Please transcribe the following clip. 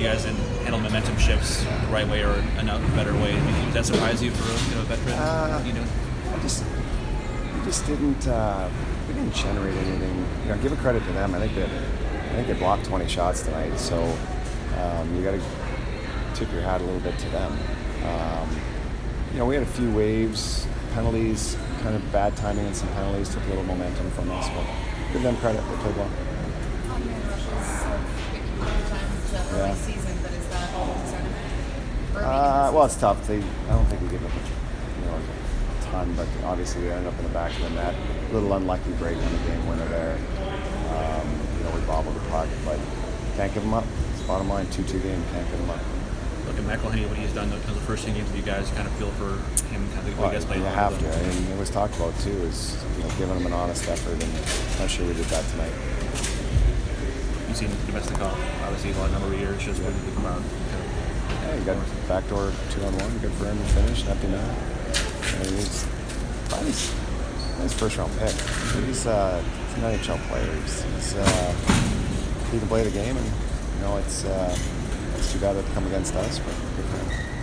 you guys didn't handle momentum shifts the right way or a better way. Did that surprise you for a veteran? We just didn't. We didn't generate anything. Give a credit to them. I think they blocked 20 shots tonight. So you got to tip your hat a little bit to them. We had a few waves, penalties, kind of bad timing and some penalties took a little momentum from us. But give them credit. They played well. Early season, but is that all discernment? Well, it's tough. I don't think we give up a ton, but obviously we ended up in the back of the net. A little unlucky break on the game winner there. We bobbled the puck, but can't give them up. It's bottom line, 2-2 game, can't give them up. Look at McElhinney, what he's done the first 10 games with you guys, kind of feel for him, kind of what you guys played. You have to. It was talked about too, is giving him an honest effort, and I'm not sure we did that tonight. You've seen Domestikov, obviously, a number of years, just when you come out. Yeah, you got backdoor 2-on-1, good for him to finish, nothing there. He's nice first round pick. He's an NHL player. He can play the game, and it's too bad that come against us, but good for him.